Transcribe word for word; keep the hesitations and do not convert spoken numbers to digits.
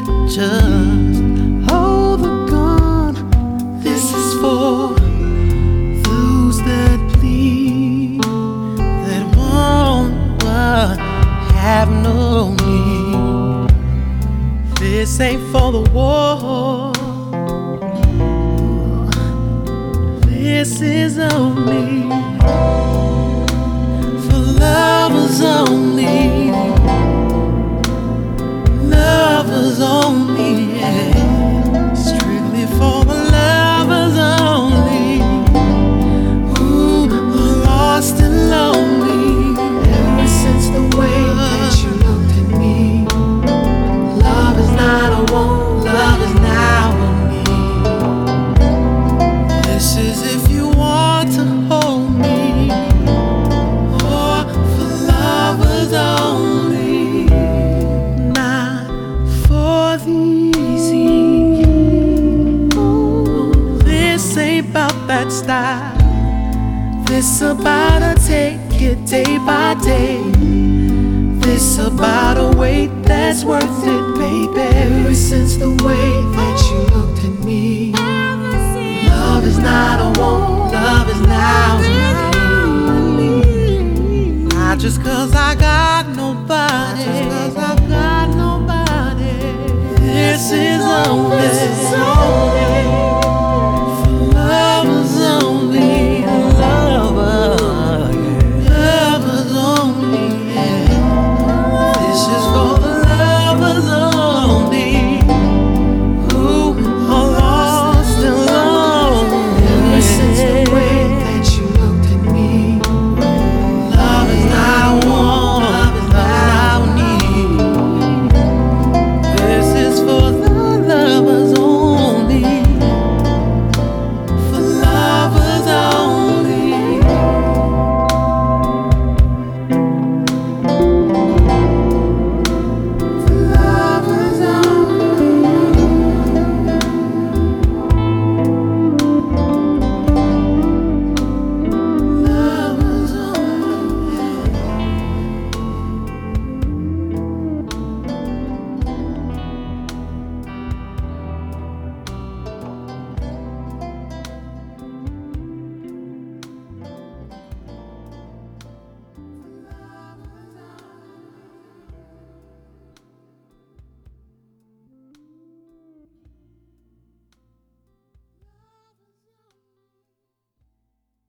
just hold the gun. This is for those that plead, that want but have no need. This ain't for the war. This is only for lovers only. Lovers only, yeah. Strictly for the lovers only, who are lost and lonely. Ever since the way that you looked at me, love is not a want, love is now a need. This is if you want to hold me, or for lovers only, not for the easy. This ain't about that style. This about a take it day by day. This about a wait that's worth it, baby. Ever since the way that you looked at me, love is not a want, love is now a need. Not just cause I got nobody, Not just 'cause I've got nobody. This is only This is